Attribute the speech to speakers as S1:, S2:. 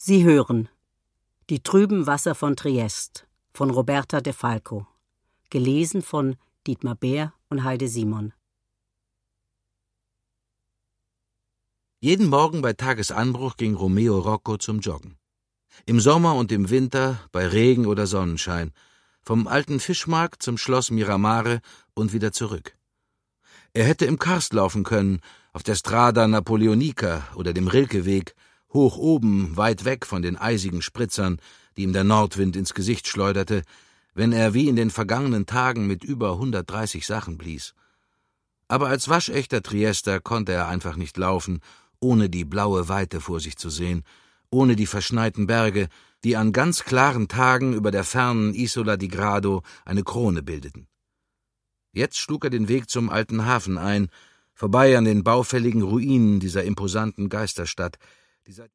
S1: Sie hören Die trüben Wasser von Triest von Roberta de Falco, gelesen von Dietmar Beer und Heide Simon.
S2: Jeden Morgen bei Tagesanbruch ging Romeo Rocco zum Joggen. Im Sommer und im Winter, bei Regen oder Sonnenschein, vom alten Fischmarkt zum Schloss Miramare und wieder zurück. Er hätte im Karst laufen können, auf der Strada Napoleonica oder dem Rilkeweg, hoch oben, weit weg von den eisigen Spritzern, die ihm der Nordwind ins Gesicht schleuderte, wenn er wie in den vergangenen Tagen mit über 130 Sachen blies. Aber als waschechter Triester konnte er einfach nicht laufen, ohne die blaue Weite vor sich zu sehen, ohne die verschneiten Berge, die an ganz klaren Tagen über der fernen Isola di Grado eine Krone bildeten. Jetzt schlug er den Weg zum alten Hafen ein, vorbei an den baufälligen Ruinen dieser imposanten Geisterstadt, die seit